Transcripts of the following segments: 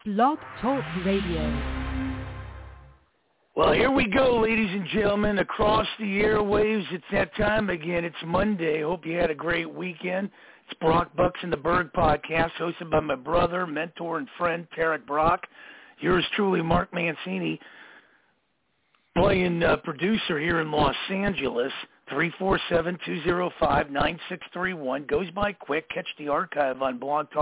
Blog Talk Radio. Well, here we go, ladies and gentlemen, across the airwaves. It's that time again. It's Monday. Hope you had a great weekend. It's Brock Bucks and the Berg podcast, hosted by my brother, mentor, and friend, Tarek Brock. Yours truly, Mark Mancini, playing producer here in Los Angeles. 347-205-9631. Goes by quick. Catch the archive on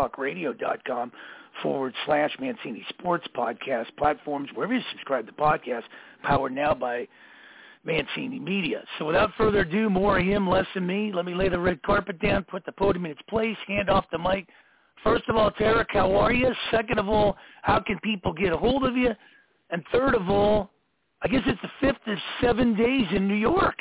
blogtalkradio.com/Mancini Sports Podcast platforms, wherever you subscribe to podcasts, powered now by Mancini Media. So without further ado, more of him, less of me. Let me lay the red carpet down, put the podium in its place, hand off the mic. First of all, Tarek, how are you? Second of all, how can people get a hold of you? And third of all, I guess it's the 5th of 7 days in New York.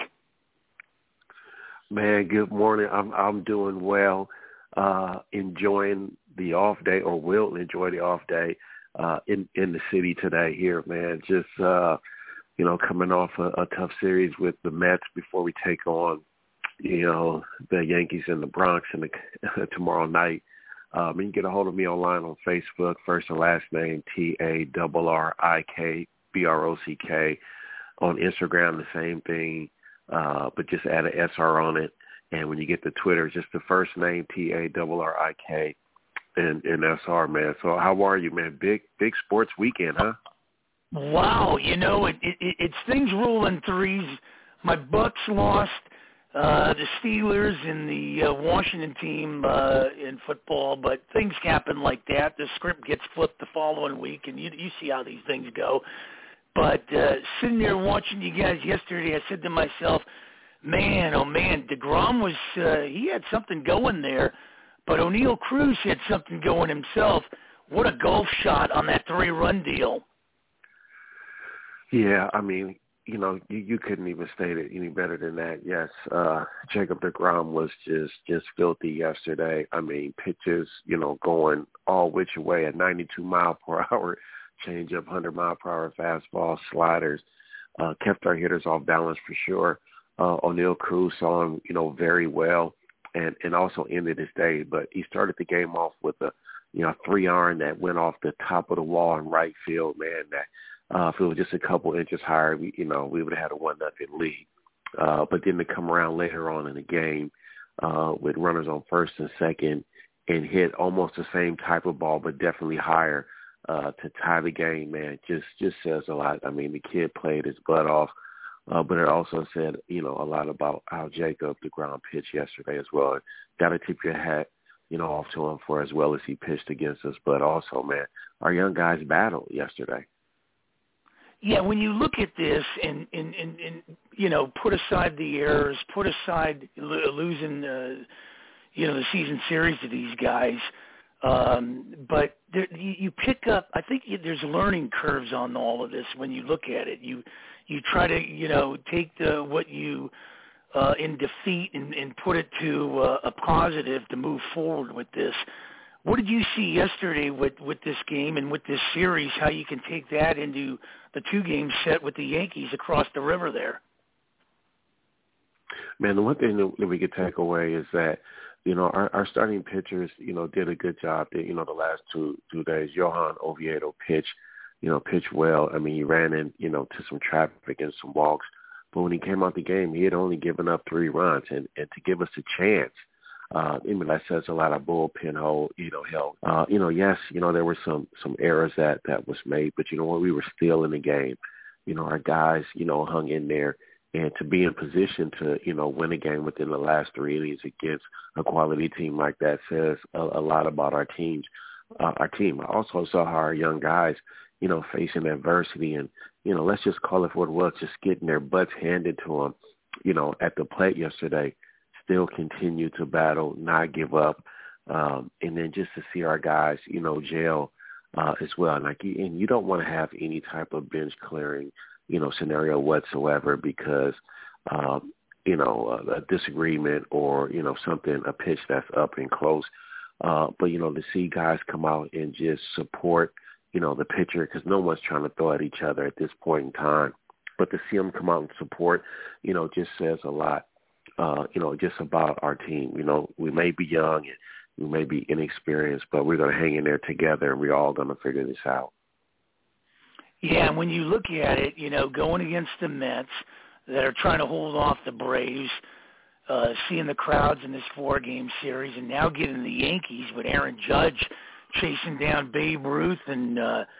Man, good morning. I'm doing well, enjoying the off day, or will enjoy the off day in the city today here, man. Just, coming off a tough series with the Mets before we take on, the Yankees in the Bronx tomorrow night. You can get a hold of me online on Facebook, first and last name, TARRIKBROCK. On Instagram, the same thing. But just add an SR on it. And when you get to Twitter, just the first name, TARRIK, and SR, man. So how are you, man? Big sports weekend, huh? Wow. It's things rolling threes. My Bucks lost, the Steelers and the Washington team in football, but things happen like that. The script gets flipped the following week, and you see how these things go. But sitting there watching you guys yesterday, I said to myself, man, oh man, DeGrom was he had something going there, but O'Neal Cruz had something going himself. What a golf shot on that 3-run deal. Yeah, I mean, you couldn't even state it any better than that. Yes, Jacob DeGrom was just filthy yesterday. I mean, pitches, going all which way at 92 mile per hour. Change up 100 mile per hour fastball, sliders, kept our hitters off balance for sure. O'Neal Cruz saw him, very well, and also ended his day. But he started the game off with a 3-iron that went off the top of the wall in right field. Man, that if it was just a couple inches higher, we would have had a 1-0 lead. But then to come around later on in the game with runners on first and second and hit almost the same type of ball, but definitely higher. To tie the game, man, just says a lot. I mean, the kid played his butt off, but it also said, a lot about how Jacob DeGrom pitched yesterday as well. Got to tip your hat, off to him for as well as he pitched against us. But also, man, our young guys battled yesterday. Yeah, when you look at this and put aside the errors, put aside losing, the season series to these guys. But you pick up, I think there's learning curves on all of this when you look at it. You try to, take what you in defeat and put it to a positive to move forward with this. What did you see yesterday with this game and with this series, how you can take that into the 2-game set with the Yankees across the river there? Man, the one thing that we could take away is that, our starting pitchers, did a good job. The last two days, Johan Oviedo pitched well. I mean, he ran in, to some traffic and some walks. But when he came out the game, he had only given up 3 runs. And to give us a chance, that says a lot of bullpen help. Yes, there were some errors that was made. But you know what? We were still in the game. Our guys, hung in there. And to be in position to, win a game within the last 3 innings against a quality team like that says a lot about our team. I also saw how our young guys, facing adversity and, let's just call it what it was, just getting their butts handed to them, at the plate yesterday, still continue to battle, not give up. And then just to see our guys, gel as well. And you don't want to have any type of bench clearing scenario whatsoever because, a disagreement or, something, a pitch that's up and close. But, to see guys come out and just support, the pitcher, because no one's trying to throw at each other at this point in time. But to see them come out and support, just says a lot, just about our team. We may be young and, We may be inexperienced, but we're going to hang in there together, and we're all going to figure this out. Yeah, and when you look at it, going against the Mets that are trying to hold off the Braves, seeing the crowds in this 4-game series, and now getting the Yankees with Aaron Judge chasing down Babe Ruth and,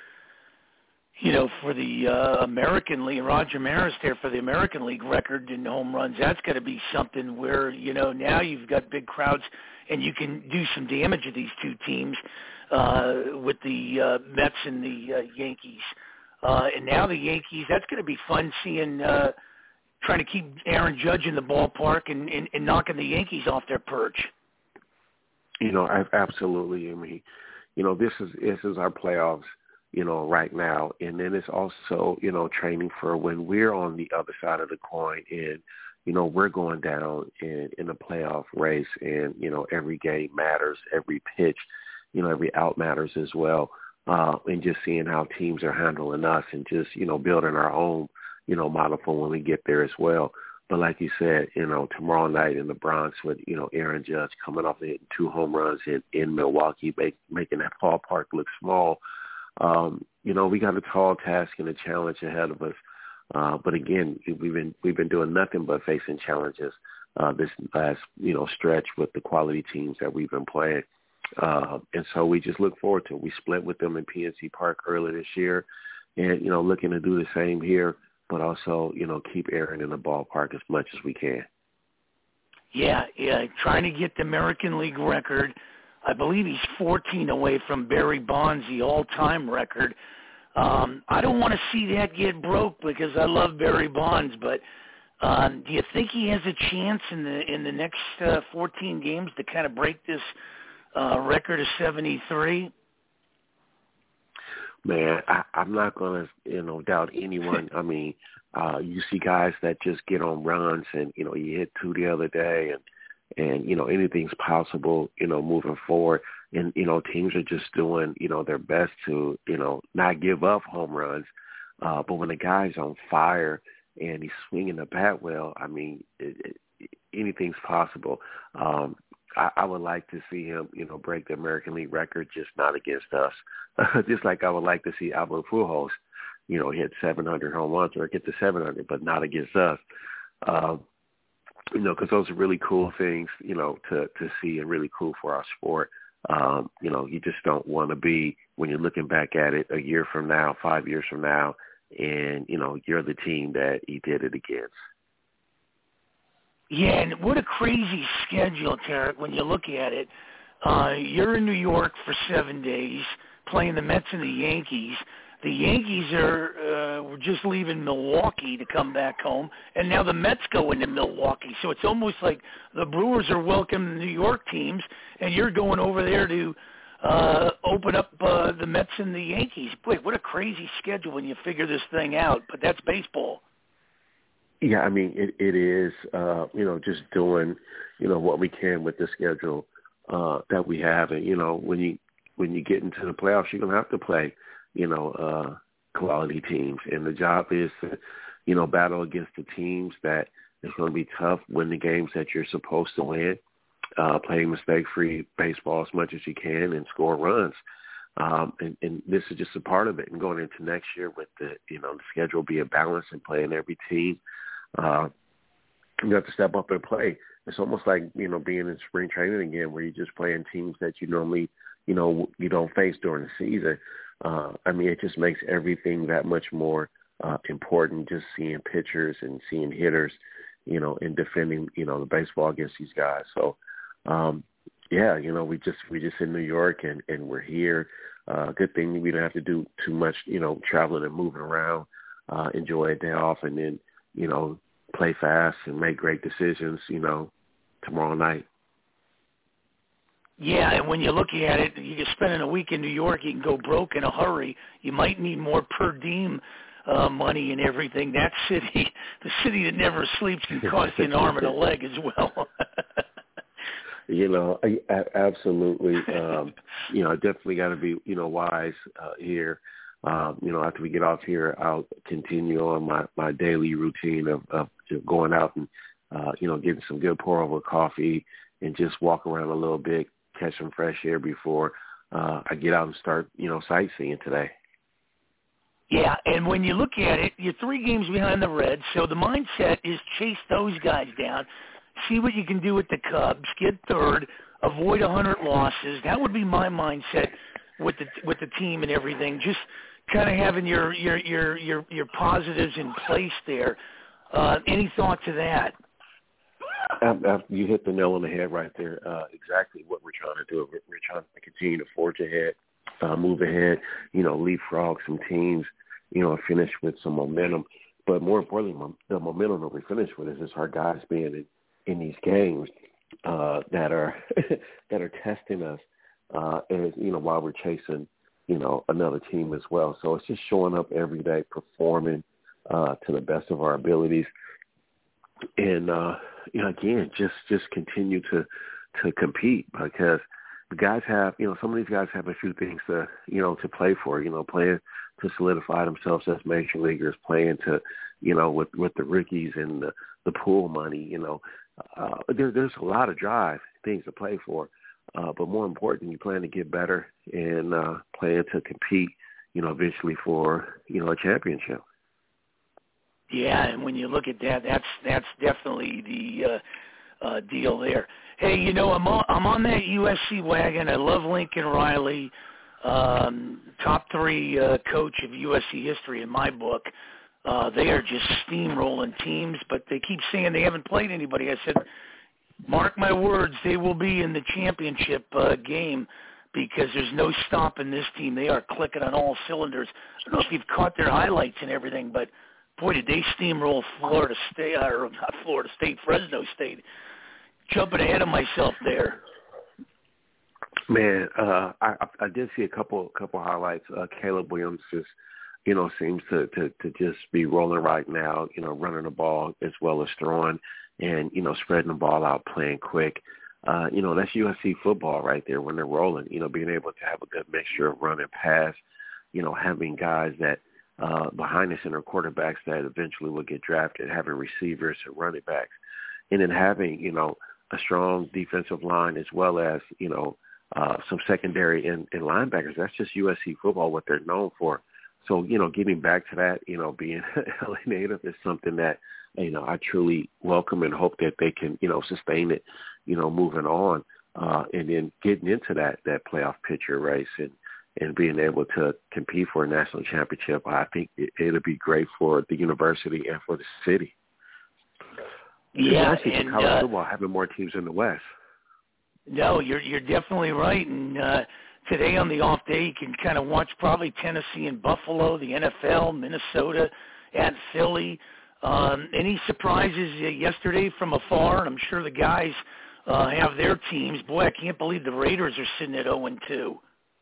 for the American League, Roger Maris there for the American League record in home runs, that's got to be something where, now you've got big crowds and you can do some damage to these two teams with the Mets and the Yankees. And now the Yankees, that's going to be fun seeing trying to keep Aaron Judge in the ballpark and knocking the Yankees off their perch. Absolutely. I mean, this is our playoffs, right now. And then it's also, training for when we're on the other side of the coin and, we're going down in the playoff race and, every game matters, every pitch, every out matters as well. And just seeing how teams are handling us and just, building our own, model for when we get there as well. But like you said, tomorrow night in the Bronx with, Aaron Judge coming off hitting 2 home runs in Milwaukee, making that ballpark look small. We got a tall task and a challenge ahead of us. But again, we've been doing nothing but facing challenges this last, stretch with the quality teams that we've been playing. And so we just look forward to it. We split with them in PNC Park earlier this year and, looking to do the same here, but also, keep Aaron in the ballpark as much as we can. Yeah, trying to get the American League record. I believe he's 14 away from Barry Bonds, the all-time record. I don't want to see that get broke because I love Barry Bonds, but do you think he has a chance in the next 14 games to kind of break this record of 73? Man, I'm not going to, doubt anyone. I mean, you see guys that just get on runs and, you hit 2 the other day and anything's possible, moving forward. And, teams are just doing, their best to, not give up home runs. But when a guy's on fire and he's swinging the bat well, I mean, anything's possible. I would like to see him, break the American League record, just not against us. Just like I would like to see Albert Pujols, hit 700 home runs or get to 700, but not against us. Because those are really cool things, to see and really cool for our sport. You just don't want to be, when you're looking back at it a year from now, 5 years from now, and, you're the team that he did it against. Yeah, and what a crazy schedule, Tarek, when you look at it. You're in New York for 7 days playing the Mets and the Yankees. The Yankees were just leaving Milwaukee to come back home, and now the Mets go into Milwaukee. So it's almost like the Brewers are welcoming the New York teams, and you're going over there to open up the Mets and the Yankees. Boy, what a crazy schedule when you figure this thing out, but that's baseball. Yeah, I mean, it is, just doing, what we can with the schedule that we have. And, when you get into the playoffs, you're going to have to play, quality teams. And the job is to, battle against the teams that is going to be tough, win the games that you're supposed to win, play mistake-free baseball as much as you can and score runs. And this is just a part of it. And going into next year with the schedule be a balance and playing every team, you have to step up and play. It's almost like, being in spring training again, where you're just playing teams that you normally, you don't face during the season. I mean, it just makes everything that much more important, just seeing pitchers and seeing hitters, and defending, the baseball against these guys. So, we just in New York and we're here. Good thing we don't have to do too much, traveling and moving around, enjoy a day off and then, play fast and make great decisions, tomorrow night. Yeah, and when you look at it, you're spending a week in New York, you can go broke in a hurry. You might need more per diem money and everything. That city, the city that never sleeps, can cost you an arm and a leg as well. Absolutely. I definitely got to be, wise here. After we get off here, I'll continue on my daily routine of going out and, getting some good pour-over coffee and just walk around a little bit, catch some fresh air before I get out and start, sightseeing today. Yeah, and when you look at it, you're 3 games behind the Reds, so the mindset is chase those guys down, see what you can do with the Cubs, get third, avoid 100 losses. That would be my mindset with the team and everything. Just kind of having your positives in place there. Any thought to that? You hit the nail on the head right there. Exactly what we're trying to do. We're trying to continue to forge ahead, move ahead, leapfrog some teams, finish with some momentum. But more importantly, the momentum that we finish with is just our guys being in these games that are that are testing us, and while we're chasing, another team as well. So it's just showing up every day, performing to the best of our abilities, and again, just continue to compete, because the guys have, some of these guys have a few things to play for, playing to solidify themselves as major leaguers, playing to, with the rookies and the pool money, there's a lot of drive, things to play for. But more important, you plan to get better and plan to compete, eventually for, a championship. Yeah, and when you look at that, that's definitely the deal there. Hey, I'm on that USC wagon. I love Lincoln Riley, top 3 coach of USC history in my book. They are just steamrolling teams, but they keep saying they haven't played anybody. I said, mark my words, they will be in the championship game, because there's no stopping this team. They are clicking on all cylinders. I don't know if you've caught their highlights and everything, but boy, did they steamroll Florida State, or not Florida State, Fresno State. Jumping ahead of myself there. Man, I did see a couple highlights. Caleb Williams just, seems to just be rolling right now, running the ball as well as throwing and, spreading the ball out, playing quick. That's USC football right there when they're rolling, being able to have a good mixture of run and pass, having guys that behind the center quarterbacks that eventually will get drafted, having receivers and running backs, and then having, a strong defensive line as well as, some secondary and linebackers. That's just USC football, what they're known for. So, getting back to that, being LA native is something that, I truly welcome and hope that they can, sustain it, moving on, and then getting into that playoff picture race and being able to compete for a national championship. I think it'll be great for the university and for the city. Yeah, especially and for college football, having more teams in the West. No, you're definitely right. And today on the off day, you can kind of watch probably Tennessee and Buffalo, the NFL, Minnesota, and Philly. Any surprises yesterday from afar? And I'm sure the guys have their teams. Boy, I can't believe the Raiders are sitting at 0-2.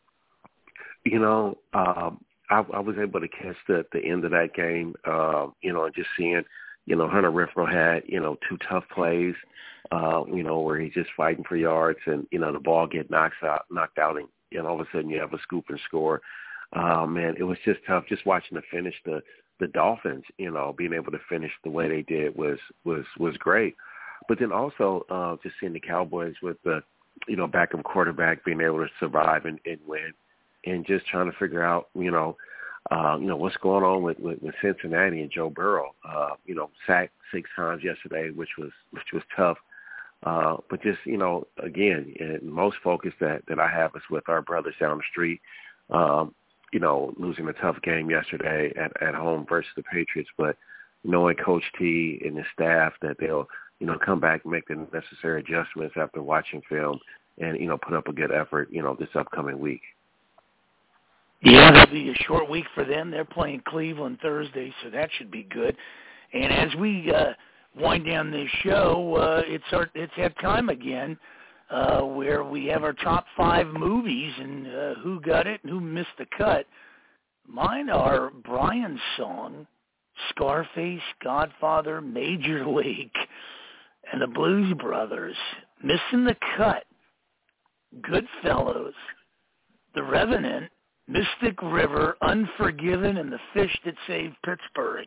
I was able to catch the end of that game, and just seeing, Hunter Renfrow had, 2 tough plays, where he's just fighting for yards and, the ball get knocked out and all of a sudden you have a scoop and score. Man, it was just tough just watching to finish the Dolphins, being able to finish the way they did was great. But then also just seeing the Cowboys with the, backup quarterback being able to survive and win, and just trying to figure out, what's going on with Cincinnati and Joe Burrow. Sacked 6 times yesterday, which was tough. But just, again, most focus that I have is with our brothers down the street, losing a tough game yesterday at home versus the Patriots, but knowing Coach T and his staff that they'll, come back and make the necessary adjustments after watching film and, put up a good effort, this upcoming week. Yeah, that'll be a short week for them. They're playing Cleveland Thursday, so that should be good. And as we wind down this show, it's that time again where we have our top 5 movies and who got it and who missed the cut. Mine are Brian's Song, Scarface, Godfather, Major League, and the Blues Brothers. Missing the cut, Goodfellas, The Revenant, Mystic River, Unforgiven, and The Fish That Saved Pittsburgh.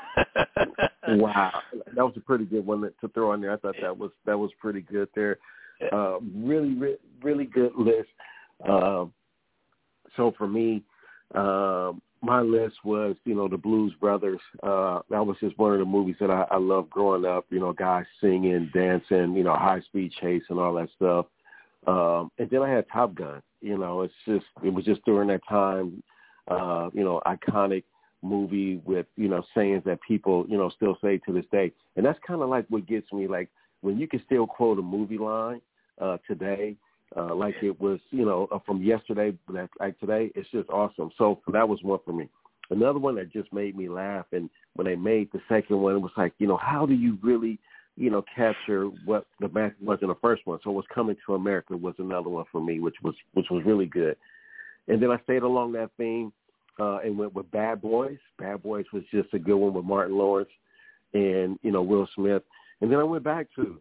Wow, that was a pretty good one to throw in there. I thought that was pretty good there. Really good list. So for me, my list was, the Blues Brothers. That was just one of the movies that I loved growing up, guys singing, dancing, high-speed chase and all that stuff. And then I had Top Gun. It was just during that time, iconic movie with, sayings that people, still say to this day. And that's kind of like what gets me, like when you can still quote a movie line today, like it was, from yesterday, like today, it's just awesome. So that was one for me. Another one that just made me laugh, and when they made the second one, it was like, how do you really, capture what the message was in the first one? So it was Coming to America was another one for me, which was really good. And then I stayed along that theme and went with Bad Boys. Bad Boys was just a good one with Martin Lawrence and, Will Smith. And then I went back to,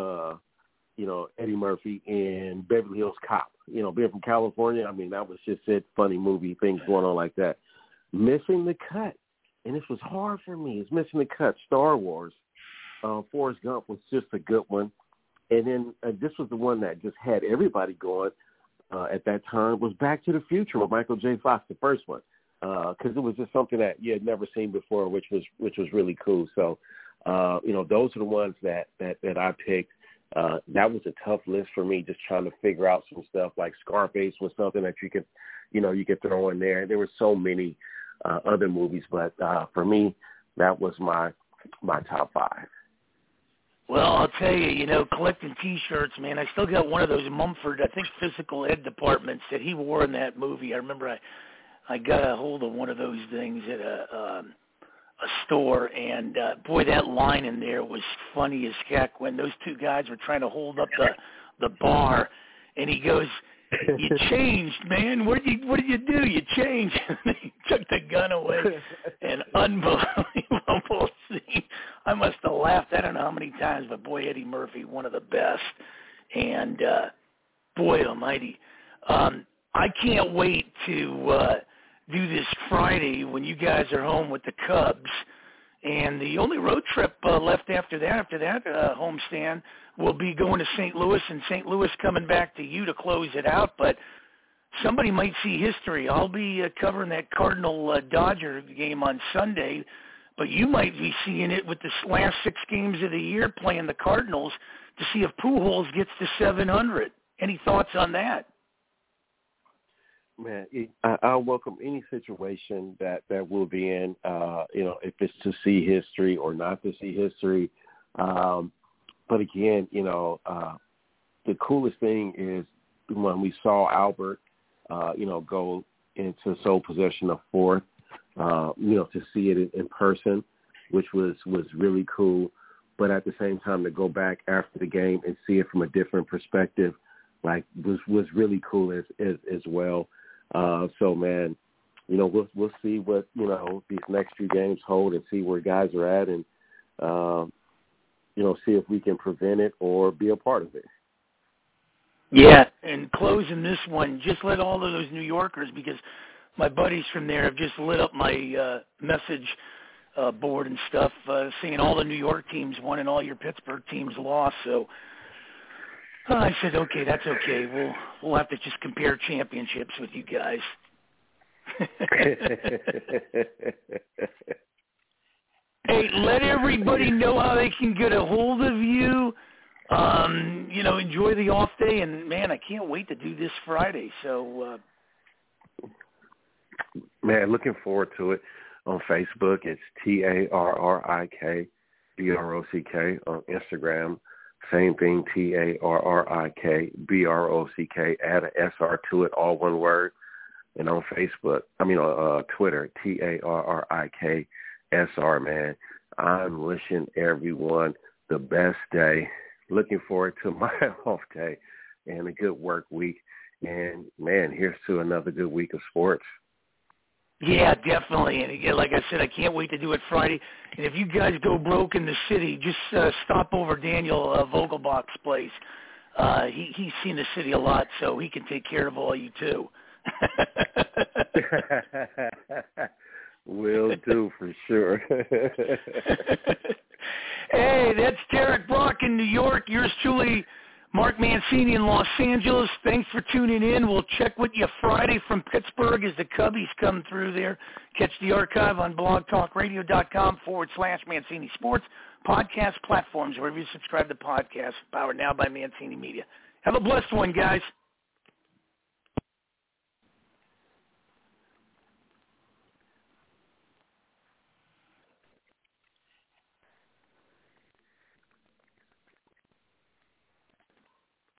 Eddie Murphy and Beverly Hills Cop. Being from California, I mean, that was just it, funny movie, things going on like that. Missing the Cut, and this was hard for me. It's Missing the Cut, Star Wars. Forrest Gump was just a good one. And then this was the one that just had everybody going at that time, was Back to the Future with Michael J. Fox, the first one, because it was just something that you had never seen before, which was really cool. So, those are the ones that I picked. That was a tough list for me, just trying to figure out some stuff. Like Scarface was something that you could throw in there. There were so many other movies, but for me, that was my top five. Well, I'll tell you, collecting T-shirts, man, I still got one of those Mumford, I think, physical ed departments that he wore in that movie. I remember I got a hold of one of those things at a store, and boy, that line in there was funny as heck when those two guys were trying to hold up the bar, and he goes, "You changed, man. What did you do? You changed." And he took the gun away. An unbelievable scene. I must have laughed I don't know how many times, but boy, Eddie Murphy, one of the best. And boy almighty, I can't wait to do this Friday when you guys are home with the Cubs. And the only road trip left after that homestand will be going to St. Louis, and St. Louis coming back to you to close it out. But somebody might see history. I'll be covering that Cardinal-Dodger game on Sunday, but you might be seeing it with the last 6 games of the year playing the Cardinals to see if Pujols gets to 700. Any thoughts on that? Man, I'll welcome any situation that we'll be in, if it's to see history or not to see history. But again, the coolest thing is when we saw Albert, go into sole possession of fourth, to see it in person, which was really cool. But at the same time, to go back after the game and see it from a different perspective, like was really cool as well. So man, we'll see what, these next few games hold and see where guys are at and, see if we can prevent it or be a part of it. Yeah, and closing this one, just let all of those New Yorkers, because my buddies from there have just lit up my message board and stuff, saying all the New York teams won and all your Pittsburgh teams lost. So I said, okay, that's okay. We'll have to just compare championships with you guys. Hey, let everybody know how they can get a hold of you. Enjoy the off day, and man, I can't wait to do this Friday. So, man, looking forward to it. On Facebook, it's TARRIK BROCK. On Instagram, same thing, TARRIK BROCK. Add an SR to it, all one word. And on Twitter, TARRIK SR, man. I'm wishing everyone the best day. Looking forward to my off day and a good work week. And, man, here's to another good week of sports. Yeah, definitely. And again, like I said, I can't wait to do it Friday. And if you guys go broke in the city, just stop over Daniel Vogelbach's place. He's seen the city a lot, so he can take care of all you too. Will do for sure. Hey, that's Derek Brock in New York. Yours truly, Mark Mancini in Los Angeles, thanks for tuning in. We'll check with you Friday from Pittsburgh as the Cubbies come through there. Catch the archive on blogtalkradio.com/Mancini Sports, podcast platforms, wherever you subscribe to podcasts, powered now by Mancini Media. Have a blessed one, guys.